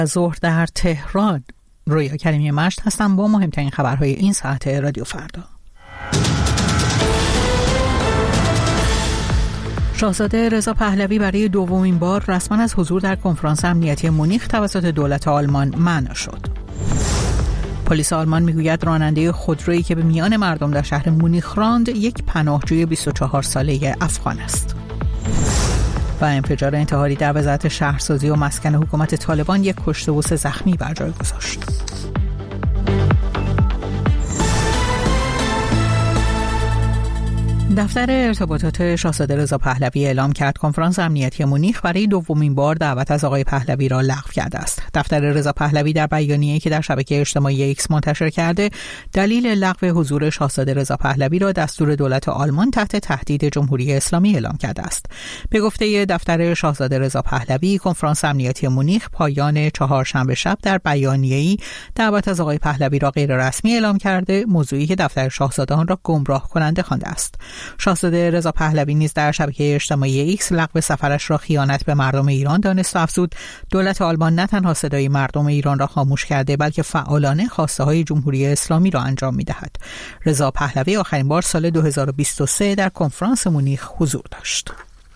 ظهر در تهران. رویا کریمی مشت هستم با مهمترین خبرهای این ساعت رادیو فردا. شاهزاده رضا پهلوی برای دومین بار رسما از حضور در کنفرانس امنیتی مونیخ توسط دولت آلمان منع شد. پلیس آلمان میگوید راننده خودرویی که به میان مردم در شهر مونیخ راند یک پناهجوی 24 ساله افغان است. و انفجار انتحاری در وزارت شهرسازی و مسکن حکومت طالبان یک کشته و 3 زخمی بر جای گذاشت. دفتر ارتباطات شاهزاده رضا پهلوی اعلام کرد کنفرانس امنیتی مونیخ برای دومین بار دعوت از آقای پهلوی را لغو کرده است. دفتر رضا پهلوی در بیانیه‌ای که در شبکه اجتماعی ایکس منتشر کرده، دلیل لغو حضور شاهزاده رضا پهلوی را دستور دولت آلمان تحت تهدید جمهوری اسلامی اعلام کرده است. به گفته دفتر شاهزاده رضا پهلوی، کنفرانس امنیتی مونیخ پایان چهارشنبه شب در بیانیه‌ای دعوت از آقای پهلوی را غیر رسمی اعلام کرده، موضوعی که دفتر شاهزاده آن را گمراه کننده خوانده است. شاهزاده رضا پهلوی نیز در شبکه اجتماعی ایکس لغو سفرش را خیانت به مردم ایران دانست و افزود دولت آلمان نه تنها صدای مردم ایران را خاموش کرده بلکه فعالانه خواسته های جمهوری اسلامی را انجام می‌دهد. رضا پهلوی آخرین بار سال 2023 در کنفرانس مونیخ حضور داشت.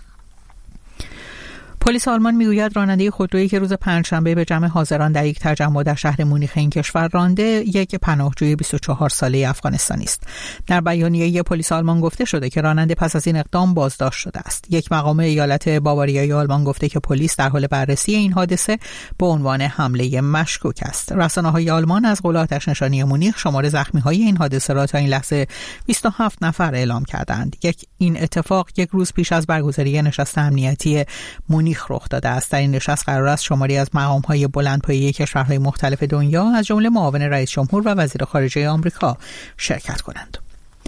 پلیس آلمان میگوید راننده خودرویی که روز پنجشنبه به جمع حاضران در یک تجمع در شهر مونیخ این کشور رانده یک پناهجوی 24 ساله افغانستانی است. در بیانیه پلیس آلمان گفته شده که راننده پس از این اقدام بازداشت شده است. یک مقام ایالت باواریای آلمان گفته که پلیس در حال بررسی این حادثه به عنوان حمله مشکوک است. رسانه‌های آلمان از قله آتش نشانی مونیخ شمار زخمی‌های این حادثه را تا این لحظه 27 نفر اعلام کردند. این اتفاق یک روز پیش از برگزاری نشست امنیتی مونیخ رخ داده است. در این نشست قرار است شماری از مقام‌های بلندپایه کشورهای مختلف دنیا از جمله معاون رئیس جمهور و وزیر خارجه آمریکا شرکت کنند.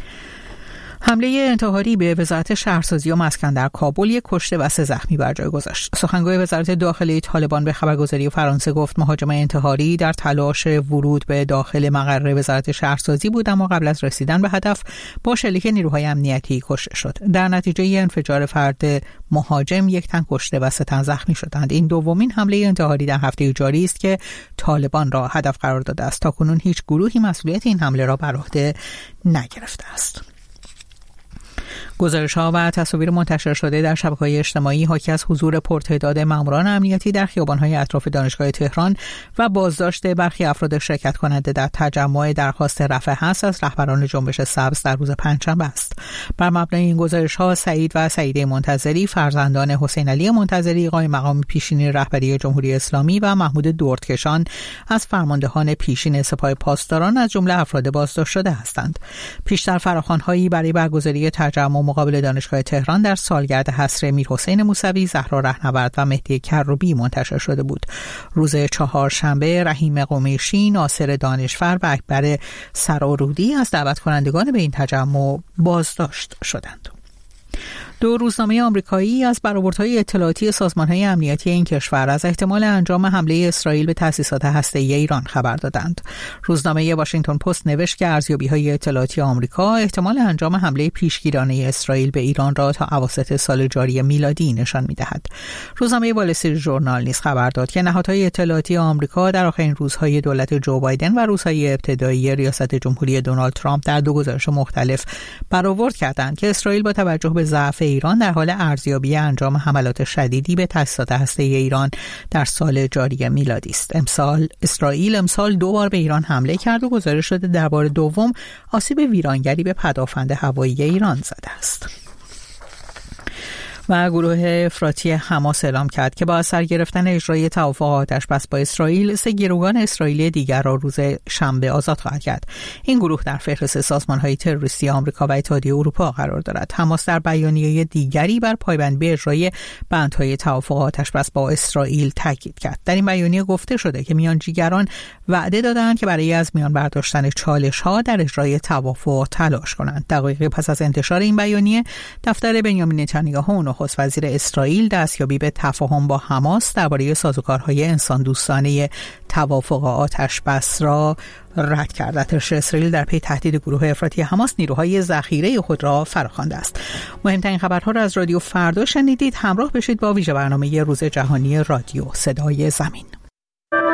حمله انتحاری به وزارت شهرسازی و مسکن در کابل یک کشته و 3 زخمی بر جای گذاشت. سخنگوی وزارت داخلی طالبان به خبرگزاری فرانسه گفت مهاجم انتحاری در تلاش ورود به داخل مقر وزارت شهرسازی بود، اما قبل از رسیدن به هدف با شلیک نیروهای امنیتی کشته شد. در نتیجه انفجار فرد مهاجم 1 تن کشته و 3 تن زخمی شدند. این دومین حمله انتحاری در هفته جاری است که طالبان را هدف قرار داده است. تاکنون هیچ گروهی مسئولیت این حمله را بر عهده نگرفته است. گزارش‌ها و تصاویر منتشر شده در شبکه‌های اجتماعی حاکی از حضور پرتعداد ماموران امنیتی در خیابان‌های اطراف دانشگاه تهران و بازداشت برخی افراد شرکت کننده در تجمع درخواست رفع حظر از رهبران جنبش سبز در روز پنجشنبه است. بر مبنای این گزارش‌ها سعید و سعیده منتظری، فرزندان حسین علی منتظری، قائم مقام پیشین رهبری جمهوری اسلامی و محمود دردکشان از فرماندهان پیشین سپاه پاسداران از جمله افراد بازداشت شده هستند. پیشتر فراخوان‌هایی برای برگزاری تجمع مقابل دانشگاه تهران در سالگرد حصر میرحسین موسوی، زهرا رهنورد و مهدی کروبی منتشر شده بود. روز چهارشنبه رحیم قمیشی، ناصر دانشفر و اکبر سرارودی از دعوت کنندگان به این تجمع بازداشت شدند. 2 روزنامه آمریکایی از برآوردهای اطلاعاتی سازمان‌های امنیتی این کشور از احتمال انجام حمله اسرائیل به تأسیسات هسته‌ای ایران خبر دادند. روزنامه واشنگتن پست نوشت که ارزیابی‌های اطلاعاتی آمریکا احتمال انجام حمله پیشگیرانه اسرائیل به ایران را تا اواسط سال جاری میلادی نشان می‌دهد. روزنامه وال استریت ژورنال نیز خبر داد که نهادهای اطلاعاتی آمریکا در آخرین روزهای دولت جو بایدن و روزهای ابتدایی ریاست جمهوری دونالد ترامپ در 2 گزارش مختلف برآورد کردند که اسرائیل با توجه به ضعف ایران در حال ارزیابی انجام حملات شدیدی به تأسیسات هسته‌ای ایران در سال جاری میلادی است. اسرائیل امسال 2 بار به ایران حمله کرد و گزارش شده در بار دوم آسیب ویرانگری به پدافند هوایی ایران زده است. و گروه افراطی حماس اعلام کرد که با از سر گرفتن اجرای توافق آتش‌بس با اسرائیل 3 گروگان اسرائیلی دیگر را روز شنبه آزاد خواهد کرد. این گروه در فهرست سازمان‌های تروریستی آمریکا و اتحادیه اروپا قرار دارد. حماس در بیانیه دیگری بر پایبندی به اجرای بندهای توافق آتش‌بس با اسرائیل تاکید کرد. در این بیانیه گفته شده که میانجیگران وعده دادند که برای از میان برداشتن چالش‌ها در اجرای توافق تلاش کنند. دقایقی پس از انتشار این بیانیه، دفتر بنیامین نتانیاهو نخست وزیر اسرائیل دستیابی به تفاهم با حماس درباره سازوکارهای انسان دوستانه توافق آتش‌بس را رد کرد. ارتش اسرائیل در پی تهدید گروه افراطی حماس نیروهای ذخیره خود را فراخوانده است. مهمترین خبرها را از رادیو فردا شنیدید. همراه بشید با ویژه برنامه روز جهانی رادیو صدای زمین.